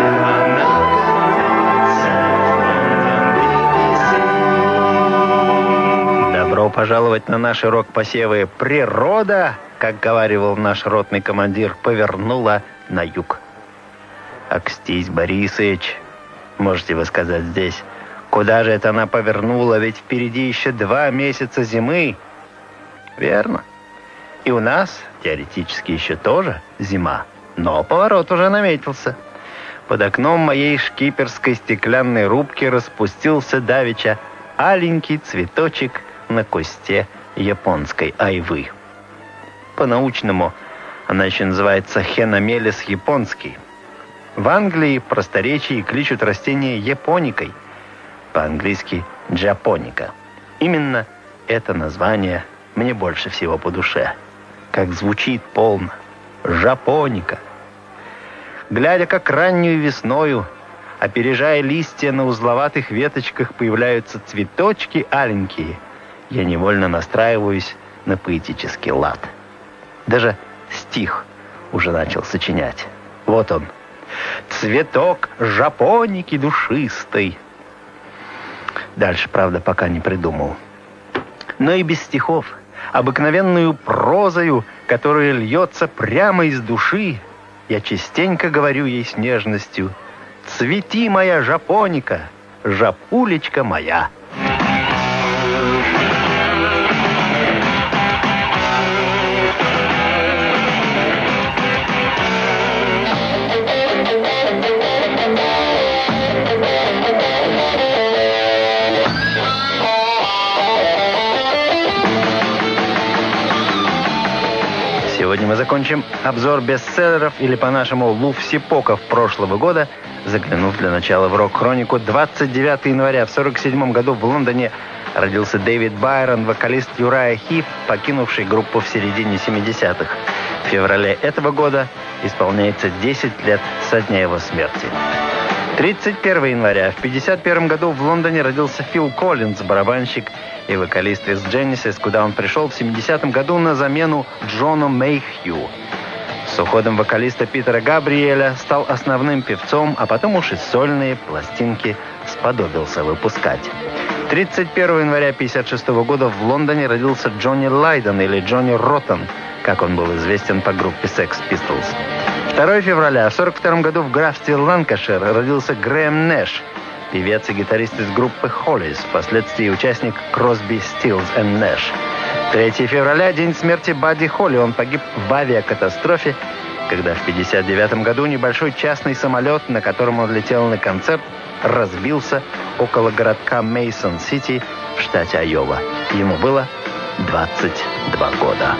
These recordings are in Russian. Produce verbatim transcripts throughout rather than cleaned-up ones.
Добро пожаловать на наши рок-посевы. Природа, как говаривал наш ротный командир, повернула на юг. Акстись, Борисыч, можете вы сказать здесь, куда же это она повернула, ведь впереди еще два месяца зимы. Верно. И у нас теоретически еще тоже зима, но поворот уже наметился. Под окном моей шкиперской стеклянной рубки распустился давеча аленький цветочек на кусте японской айвы. По-научному она еще называется хеномелис японский. В Англии в просторечии кличут растение японикой, по-английски джапоника. Именно это название мне больше всего по душе. Как звучит полно. Жапоника. Глядя, как раннюю весною, опережая листья на узловатых веточках, появляются цветочки аленькие, я невольно настраиваюсь на поэтический лад. Даже стих уже начал сочинять. Вот он. Цветок жапоники душистой. Дальше, правда, пока не придумал. Но и без стихов, обыкновенную прозою, которая льется прямо из души, я частенько говорю ей с нежностью: «Цвети, моя жапоника, жапулечка моя». Сегодня мы закончим обзор бестселлеров, или по-нашему лувсипоков прошлого года, заглянув для начала в рок-хронику. двадцать девятого января в сорок седьмом году в Лондоне родился Дэвид Байрон, вокалист Юрайа Хип, покинувший группу в середине семидесятых. В феврале этого года исполняется десять лет со дня его смерти. тридцать первого января в пятьдесят первом году в Лондоне родился Фил Коллинз, барабанщик и вокалист из Genesis, куда он пришел в семидесятом году на замену Джону Мэйхью. С уходом вокалиста Питера Габриэля стал основным певцом, а потом уж и сольные пластинки сподобился выпускать. тридцать первого января пятьдесят шестого года в Лондоне родился Джонни Лайден, или Джонни Роттен, как он был известен по группе Sex Pistols. второго февраля в сорок втором году в графстве Ланкашир родился Грэм Нэш, певец и гитарист из группы Hollies, впоследствии участник Crosby, Stills and Nash. третьего февраля, день смерти Бадди Холли. Он погиб в авиакатастрофе, когда в пятьдесят девятом году небольшой частный самолет, на котором он летел на концерт, разбился около городка Мейсон-Сити в штате Айова. Ему было двадцать два года.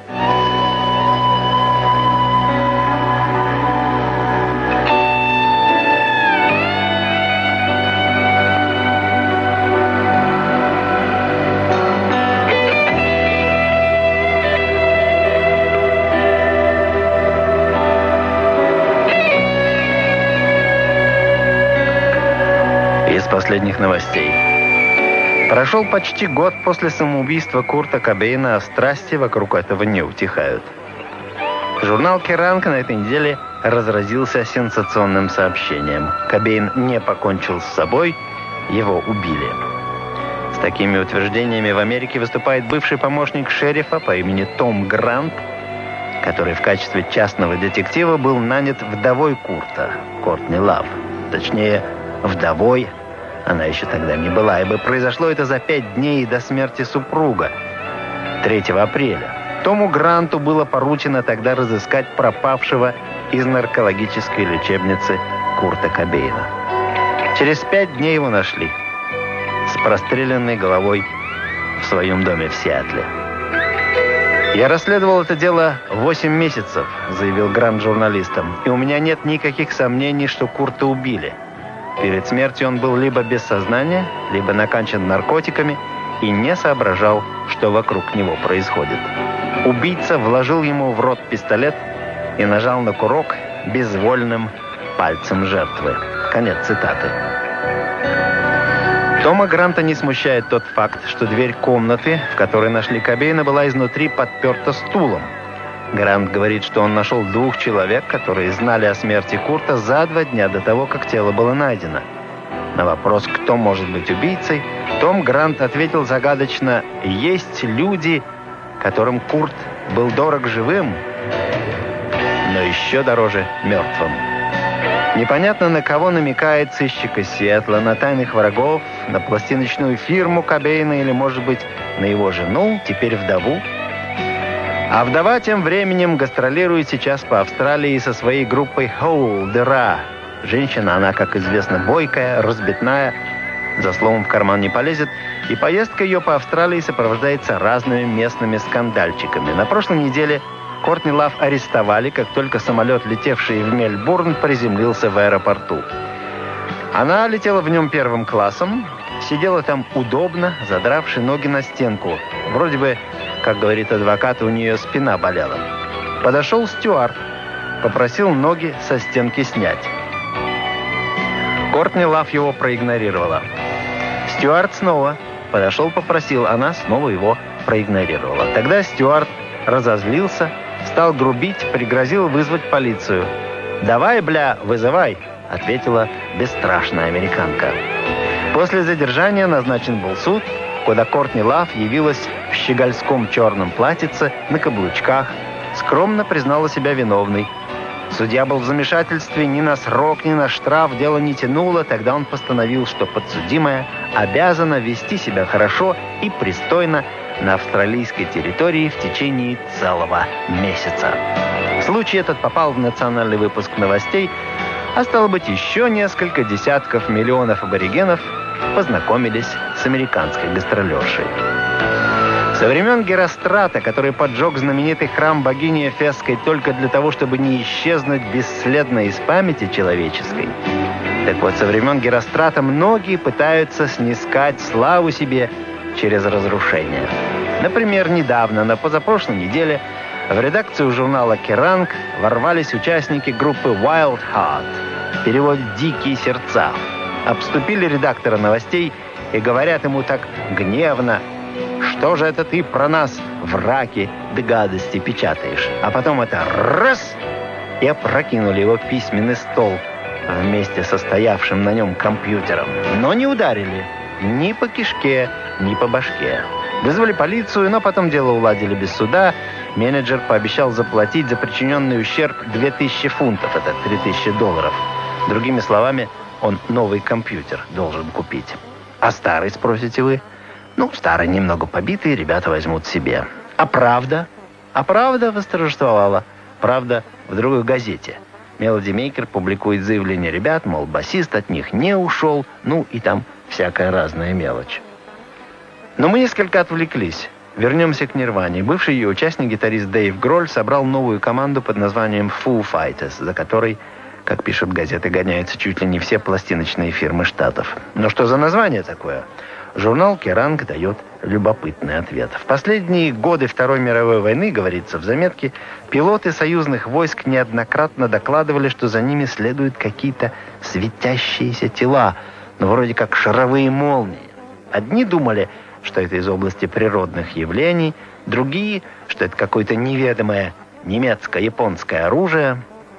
Последних новостей. Прошел почти год после самоубийства Курта Кобейна, а страсти вокруг этого не утихают. Журнал Kerrang на этой неделе разразился сенсационным сообщением. Кобейн не покончил с собой, его убили. С такими утверждениями в Америке выступает бывший помощник шерифа по имени Том Грант, который в качестве частного детектива был нанят вдовой Курта, Кортни Лав. Точнее, вдовой она еще тогда не была, ибо произошло это за пять дней до смерти супруга, третьего апреля. Тому Гранту было поручено тогда разыскать пропавшего из наркологической лечебницы Курта Кобейна. Через пять дней его нашли с простреленной головой в своем доме в Сиэтле. «Я расследовал это дело восемь месяцев», — заявил Грант журналистам, «и у меня нет никаких сомнений, что Курта убили. Перед смертью он был либо без сознания, либо накачан наркотиками и не соображал, что вокруг него происходит. Убийца вложил ему в рот пистолет и нажал на курок безвольным пальцем жертвы». Конец цитаты. Тома Гранта не смущает тот факт, что дверь комнаты, в которой нашли Кобейна, была изнутри подперта стулом. Грант говорит, что он нашел двух человек, которые знали о смерти Курта за два дня до того, как тело было найдено. На вопрос, кто может быть убийцей, Том Грант ответил загадочно: «Есть люди, которым Курт был дорог живым, но еще дороже мертвым». Непонятно, на кого намекает сыщик из Сиэтла: на тайных врагов, на пластиночную фирму Кобейна или, может быть, на его жену, теперь вдову. А вдова тем временем гастролирует сейчас по Австралии со своей группой Hole the Ra. Женщина, она, как известно, бойкая, разбитная, за словом в карман не полезет, и поездка ее по Австралии сопровождается разными местными скандальчиками. На прошлой неделе Кортни Лав арестовали, как только самолет, летевший в Мельбурн, приземлился в аэропорту. Она летела в нем первым классом, сидела там удобно, задравши ноги на стенку. Вроде бы, как говорит адвокат, у нее спина болела. Подошел стюард, попросил ноги со стенки снять. Кортни Лав его проигнорировала. Стюард снова подошел, попросил, она снова его проигнорировала. Тогда стюард разозлился, стал грубить, пригрозил вызвать полицию. «Давай, бля, вызывай», — ответила бесстрашная американка. После задержания назначен был суд, куда Кортни Лав явилась в щегольском черном платьице, на каблучках, скромно признала себя виновной. Судья был в замешательстве, ни на срок, ни на штраф дело не тянуло. Тогда он постановил, что подсудимая обязана вести себя хорошо и пристойно на австралийской территории в течение целого месяца. Случай этот попал в национальный выпуск новостей, а стало быть, еще несколько десятков миллионов аборигенов познакомились с американской гастролершей. Со времен Герострата, который поджег знаменитый храм богини Эфесской только для того, чтобы не исчезнуть бесследно из памяти человеческой. Так вот, со времен Герострата многие пытаются снискать славу себе через разрушение. Например, недавно, на позапрошлой неделе, в редакцию журнала «Керранг» ворвались участники группы Wild Heart, в переводе «Дикие сердца». Обступили редактора новостей и говорят ему так гневно: «Что же это ты про нас, враки, да гадости печатаешь?» А потом это раз — и опрокинули его письменный стол вместе со стоявшим на нем компьютером. Но не ударили ни по кишке, ни по башке. Вызвали полицию, но потом дело уладили без суда. Менеджер пообещал заплатить за причиненный ущерб две тысячи фунтов, это три тысячи долларов. Другими словами, он новый компьютер должен купить. А старый, спросите вы? Ну, старый немного побитый, ребята возьмут себе. А правда? А правда восторжествовала. Правда в другой газете. Мелоди Мейкер публикует заявление ребят, мол, басист от них не ушел, ну и там всякая разная мелочь. Но мы несколько отвлеклись. Вернемся к Нирване. Бывший ее участник, гитарист Дэйв Гролл, собрал новую команду под названием Foo Fighters, за которой, как пишут газеты, гоняются чуть ли не все пластиночные фирмы штатов. Но что за название такое? Журнал «Керранг» дает любопытный ответ. В последние годы Второй мировой войны, говорится в заметке, пилоты союзных войск неоднократно докладывали, что за ними следуют какие-то светящиеся тела, ну, вроде как шаровые молнии. Одни думали, что это из области природных явлений, другие, что это какое-то неведомое немецко-японское оружие.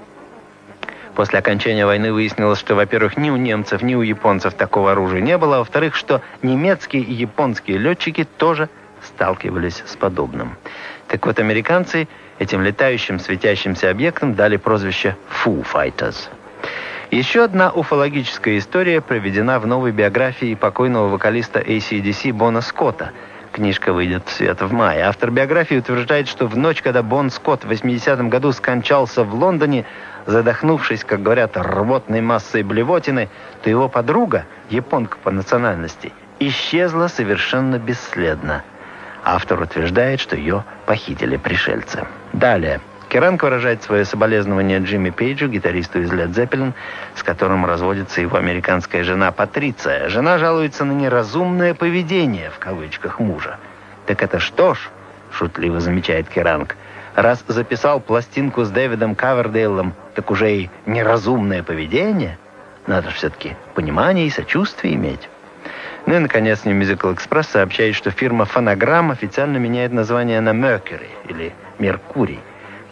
После окончания войны выяснилось, что, во-первых, ни у немцев, ни у японцев такого оружия не было, а во-вторых, что немецкие и японские летчики тоже сталкивались с подобным. Так вот, американцы этим летающим светящимся объектам дали прозвище Foo Fighters. Еще одна уфологическая история приведена в новой биографии покойного вокалиста эй си ди си Бона Скотта. Книжка выйдет в свет в мае. Автор биографии утверждает, что в ночь, когда Бон Скотт в восьмидесятом году скончался в Лондоне, задохнувшись, как говорят, рвотной массой блевотины, то его подруга, японка по национальности, исчезла совершенно бесследно. Автор утверждает, что ее похитили пришельцы. Далее. Керранг выражает свое соболезнование Джимми Пейджу, гитаристу из Led Zeppelin, с которым разводится его американская жена Патриция. Жена жалуется на неразумное поведение, в кавычках, мужа. «Так это что ж», — шутливо замечает Керранг, «раз записал пластинку с Дэвидом Ковердейлом, так уже и неразумное поведение? Надо же все-таки понимание и сочувствие иметь». Ну и, наконец, New Musical Express сообщает, что фирма Phonogram официально меняет название на Mercury, или Меркурий.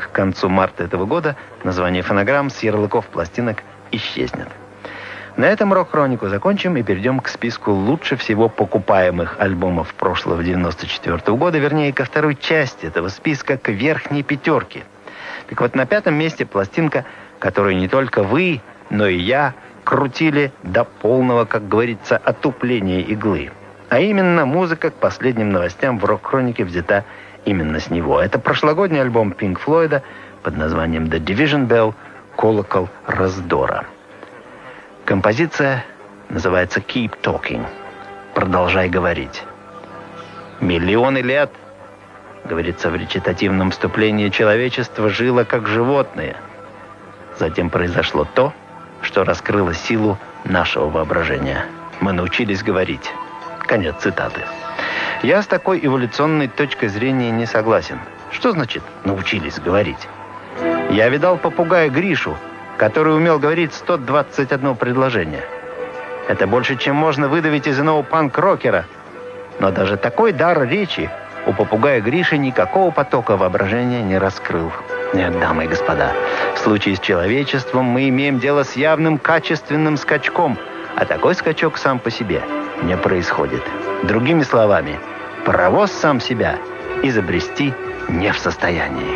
К концу марта этого года название фонограмм с ярлыков пластинок исчезнет. На этом рок-хронику закончим и перейдем к списку лучше всего покупаемых альбомов прошлого девяносто четвёртого года, вернее, ко второй части этого списка, к верхней пятерке. Так вот, на пятом месте пластинка, которую не только вы, но и я крутили до полного, как говорится, отупления иглы. А именно, музыка к последним новостям в рок-хронике взята именно с него. Это прошлогодний альбом Пинк Флойда под названием «The Division Bell» «Колокол раздора». Композиция называется «Keep Talking» — «Продолжай говорить». Миллионы лет, говорится в речитативном вступлении, человечество жило как животное. Затем произошло то, что раскрыло силу нашего воображения. Мы научились говорить. Конец цитаты. Я с такой эволюционной точкой зрения не согласен. Что значит «научились говорить»? Я видал попугая Гришу, который умел говорить сто двадцать одно предложение. Это больше, чем можно выдавить из иного панк-рокера. Но даже такой дар речи у попугая Гриши никакого потока воображения не раскрыл. Нет, дамы и господа, в случае с человечеством мы имеем дело с явным качественным скачком, а такой скачок сам по себе не происходит. Другими словами, паровоз сам себя изобрести не в состоянии.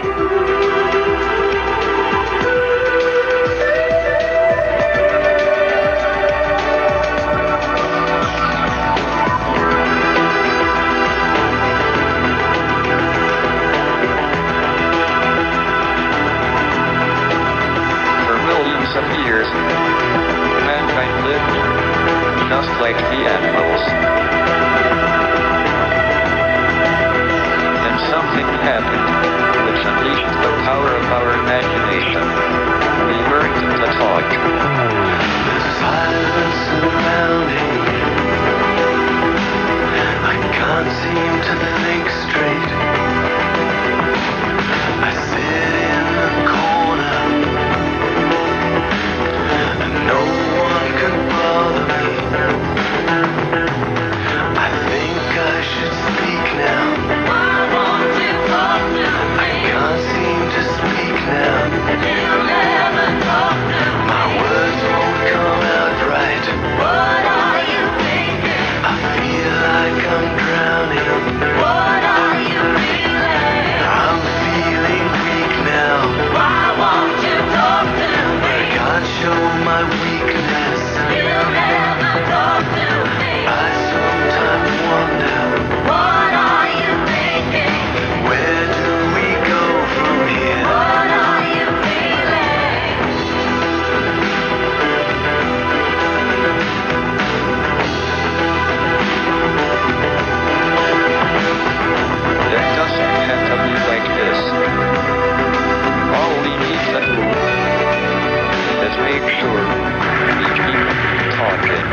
Like the animals. Then something happened which unleashed the power of our imagination. We learned to talk. The silence surrounding me. I can't seem to think straight. I sit in the corner and no one can bother me. I think I should speak now. Why won't you talk to me? I can't seem to speak now. You'll never talk to me. My words won't come out right. What are you thinking? I feel like I'm drowning. What are you feeling? I'm feeling weak now. Why won't you talk to me? I can't show my weakness. You'll never talk to me. I sometimes wonder, what are you thinking? Where do we go from here? What are you feeling? It doesn't have to be like this. All we need to do is make sure we keep talking.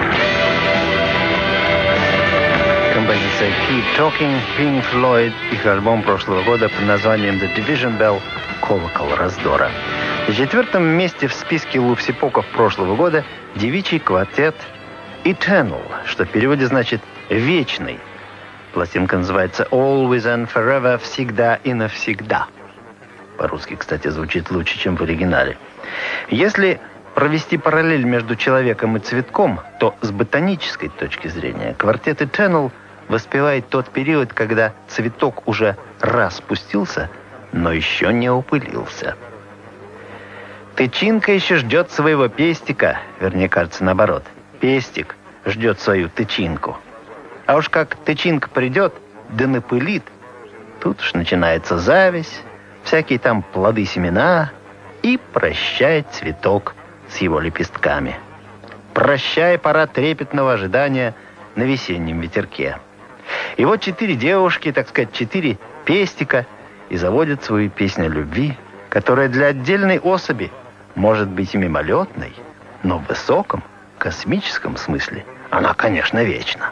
Композиция «Keep Talking», Pink Floyd, их альбом прошлого года под названием «The Division Bell» «Колокол раздора». На четвертом месте в списке лувсипоков прошлого года девичий квартет «Eternal», что в переводе значит «вечный». Пластинка называется «Always and Forever», «Всегда и навсегда». По-русски, кстати, звучит лучше, чем в оригинале. Если провести параллель между человеком и цветком, то с ботанической точки зрения квартет «Eternal» воспевает тот период, когда цветок уже распустился, но еще не опылился. Тычинка еще ждет своего пестика, вернее, кажется, наоборот. Пестик ждет свою тычинку. А уж как тычинка придет, да напылит, тут уж начинается зависть, всякие там плоды-семена, и прощай цветок с его лепестками. Прощай, пора трепетного ожидания на весеннем ветерке. И вот четыре девушки, так сказать, четыре пестика, и заводят свою песню любви, которая для отдельной особи может быть мимолетной, но в высоком космическом смысле она, конечно, вечна.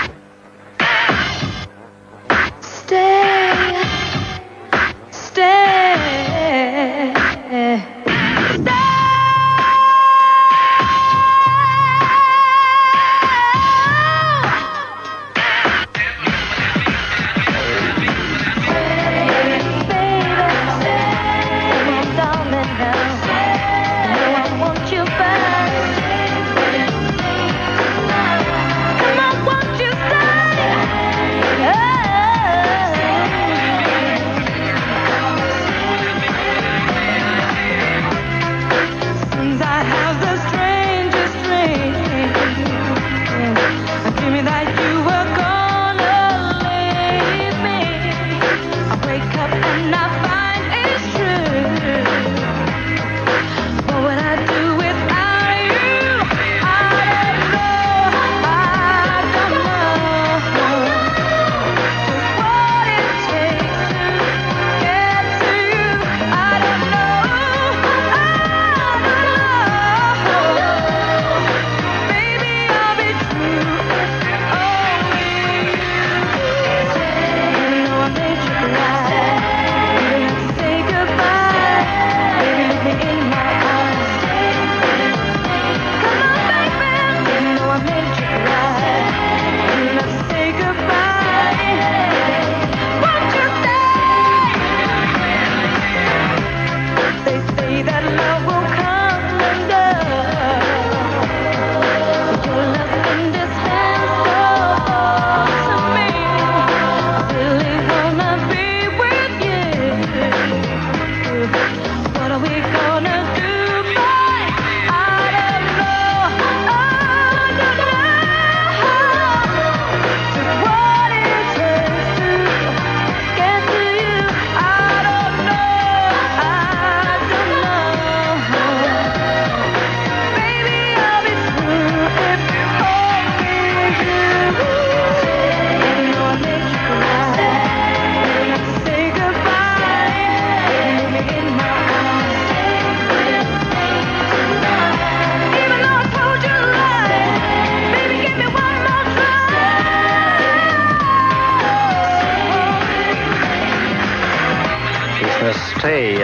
Stay, stay, stay.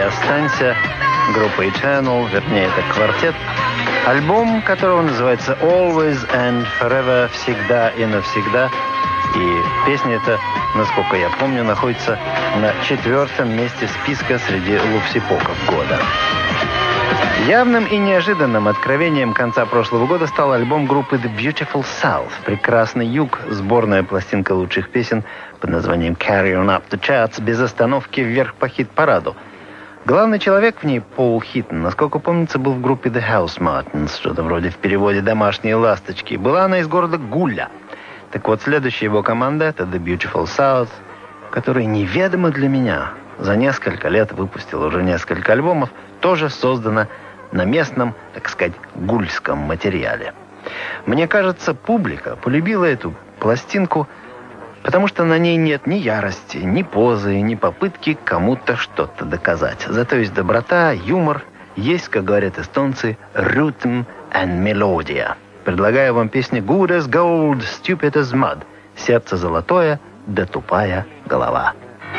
«Останься», группа Eternal, вернее, это квартет. Альбом, которого называется «Always and Forever», «Всегда и навсегда». И песня эта, насколько я помню, находится на четвертом месте списка среди лувсипоков года. Явным и неожиданным откровением конца прошлого года стал альбом группы The Beautiful South «Прекрасный Юг», сборная пластинка лучших песен под названием «Carry On Up the Charts», без остановки вверх по хит-параду. Главный человек в ней, Пол Хиттон, насколько помнится, был в группе The House Martins, что-то вроде в переводе «Домашние ласточки». Была она из города Гуля. Так вот, следующая его команда — это The Beautiful South, который неведомо для меня за несколько лет выпустил уже несколько альбомов, тоже создана на местном, так сказать, гульском материале. Мне кажется, публика полюбила эту пластинку, потому что на ней нет ни ярости, ни позы, ни попытки кому-то что-то доказать. Зато есть доброта, юмор, есть, как говорят эстонцы, rhythm and melody. Предлагаю вам песню «Good as gold, stupid as mud». «Сердце золотое, да тупая голова».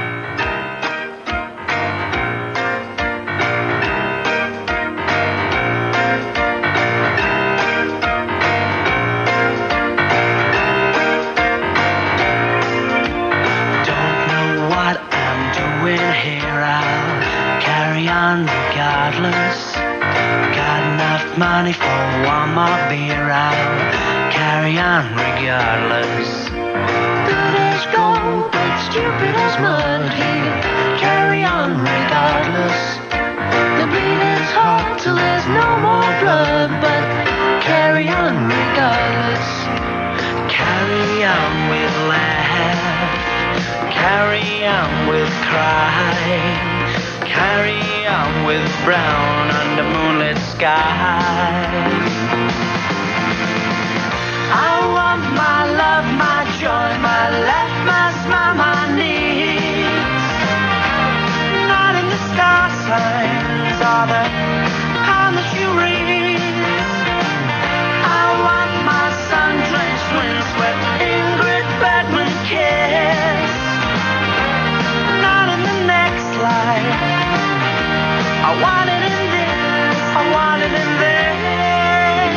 Regardless, got enough money for one more beer. I'll carry on regardless. Good as gold, but stupid as mud. He'll carry on regardless. The bleed is hot till there's no more blood, but carry on regardless. Carry on with laugh, carry on with cry. Carry on with brown under moonlit skies. I want my love, my joy, my laugh, my smile, my needs. Not in the star signs or the palm that you read. I want my sun-drenched, wind-swept Ingrid Bergman kiss. Not in the next life. I want it in this, I want it in this.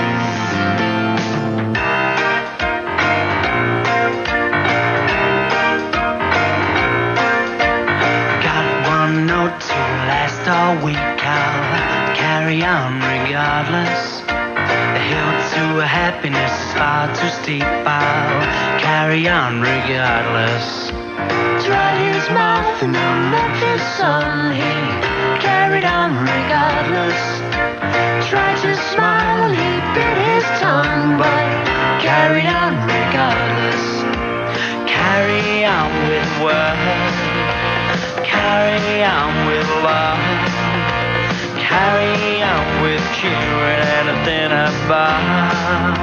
Got one note to last all week, I'll carry on regardless. The hill to happiness is far too steep, I'll carry on regardless. Dried his mouth in the Memphis sun, he carried on regardless. Tried to smile, he bit his tongue, but carried on regardless. Carry on with words, carry on with love, carry on with cheering at a dinner bar.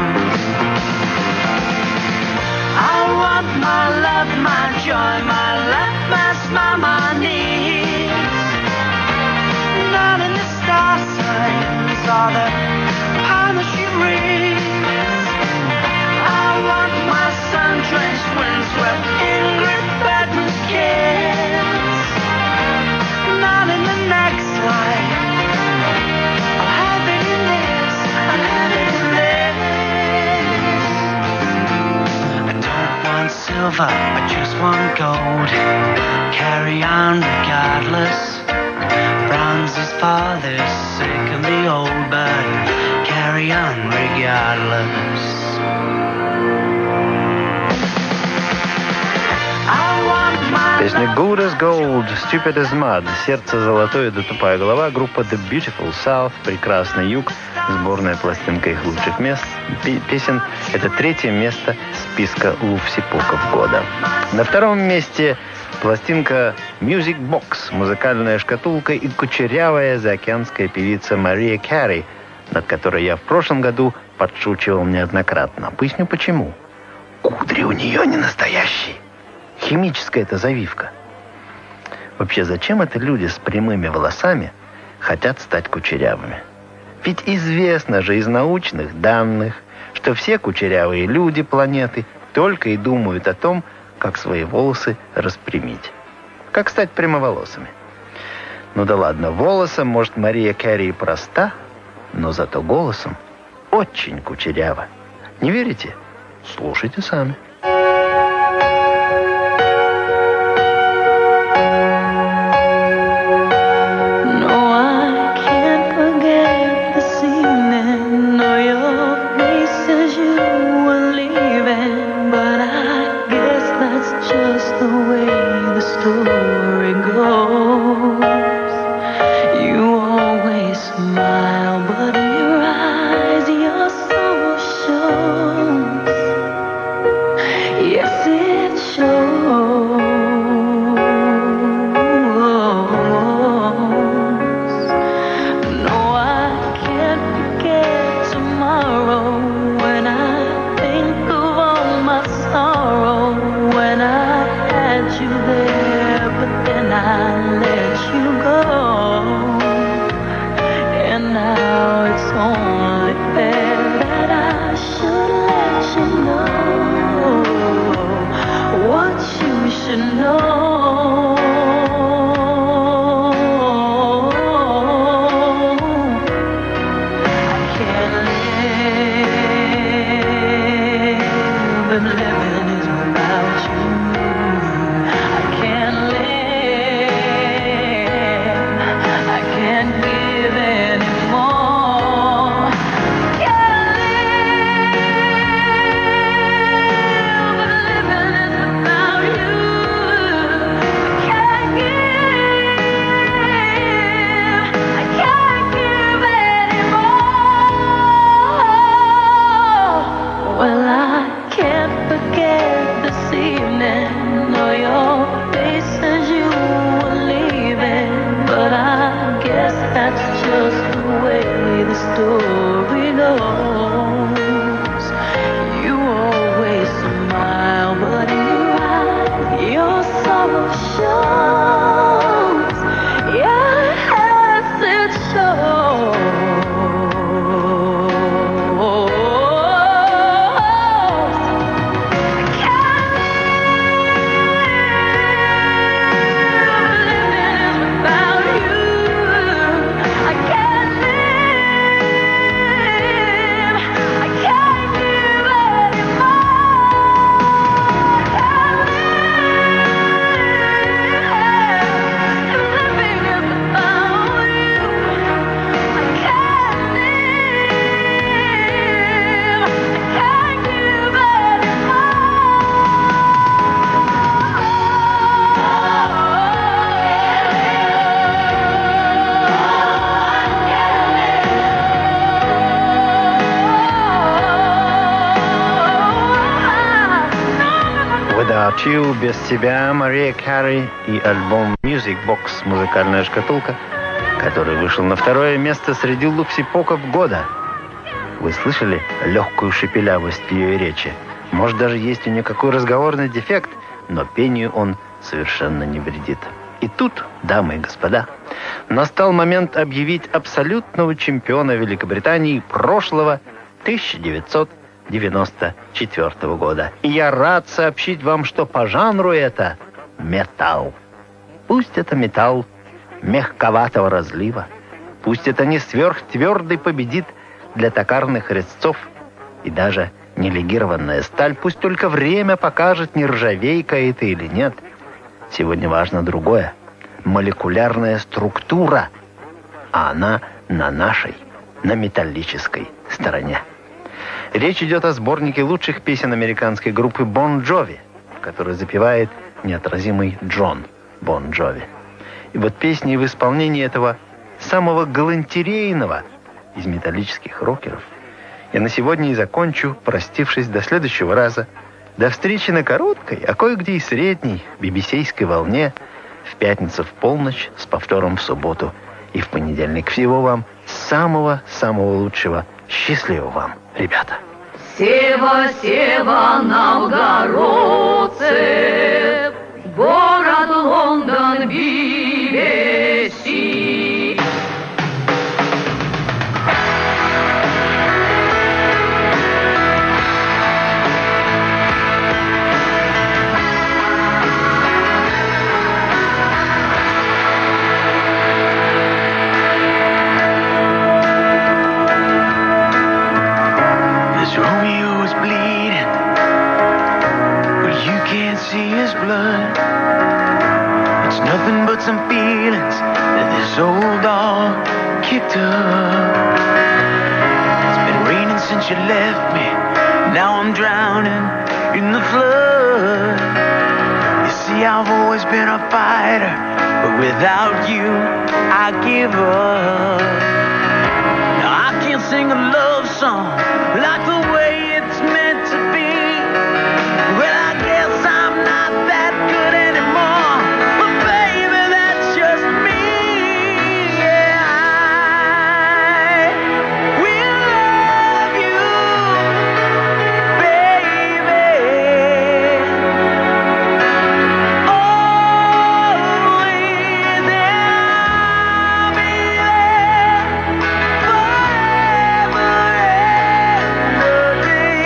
I want my love, my joy, my laugh, my smile, my needs. Not in the star signs or the palm that she reads. I want my sun-drenched, wind-swept Ingrid Bergman kiss. Not in the next life. I'll have it in this, I'll have it in this. I don't want silver, I just want gold. Carry on regardless. Bronze is for the sick and the old, but carry on regardless. Песня «Good as gold, stupid as mud», «Сердце золотое, да тупая голова», группа The Beautiful South, «Прекрасный Юг», сборная пластинка их лучших мест, песен. Это третье место списка лувсипоков года. На втором месте пластинка Music Box, музыкальная шкатулка, и кучерявая заокеанская певица Мария Кэрри, над которой я в прошлом году подшучивал неоднократно. Поясню почему. Кудри у нее не настоящие. Химическая это завивка. Вообще, зачем это люди с прямыми волосами хотят стать кучерявыми? Ведь известно же из научных данных, что все кучерявые люди планеты только и думают о том, как свои волосы распрямить. Как стать прямоволосыми. Ну да ладно, волосом, может, Мария Кэрри проста, но зато голосом очень кучеряво. Не верите? Слушайте сами. «Чью без тебя» Мария Кэрри и альбом Music Box «Музыкальная шкатулка», который вышел на второе место среди лупсипоков года. Вы слышали легкую шепелявость ее речи? Может, даже есть у нее какой разговорный дефект, но пению он совершенно не вредит. И тут, дамы и господа, настал момент объявить абсолютного чемпиона Великобритании прошлого тысяча девятьсот девяносто четвёртого года. И я рад сообщить вам, что по жанру это металл. Пусть это металл мягковатого разлива, пусть это не сверхтвердый победит для токарных резцов, и даже не легированная сталь, пусть только время покажет, нержавейка это или нет. Сегодня важно другое. Молекулярная структура, а она на нашей, на металлической стороне. Речь идет о сборнике лучших песен американской группы Bon Jovi, который запевает неотразимый Джон Bon Jovi. И вот песни в исполнении этого самого галантерейного из металлических рокеров я на сегодня и закончу, простившись до следующего раза. До встречи на короткой, а кое-где и средней би би си-ской волне в пятницу в полночь, с повтором в субботу и в понедельник. Всего вам самого-самого лучшего. Счастливо вам, ребята. Сева, Сева, новгородцы, город Лондон, би би си. some feelings that this old dog kicked up. It's been raining since you left me. Now I'm drowning in the flood. You see, I've always been a fighter, but without you, I give up. Now I can't sing a love song like the way it's meant to be. Well, I guess I'm not that good anymore, but baby, that's just me. Yeah, I will love you, baby, always, and I'll be there forever and a day.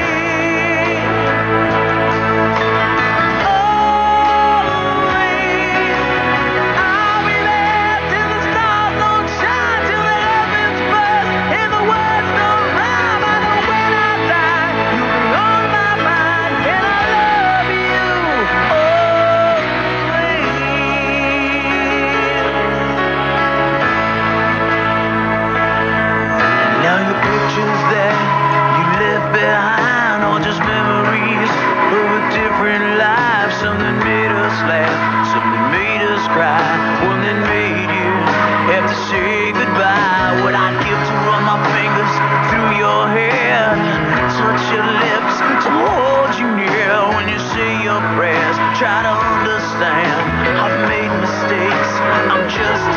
Now your pictures that you left behind are just memories of a different life. Some that made us laugh, some that made us cry, one that made you have to say goodbye. What I'd give to run my fingers through your hair, touch your lips, to hold you near when you say your prayers. Try to understand, I've made mistakes, I'm just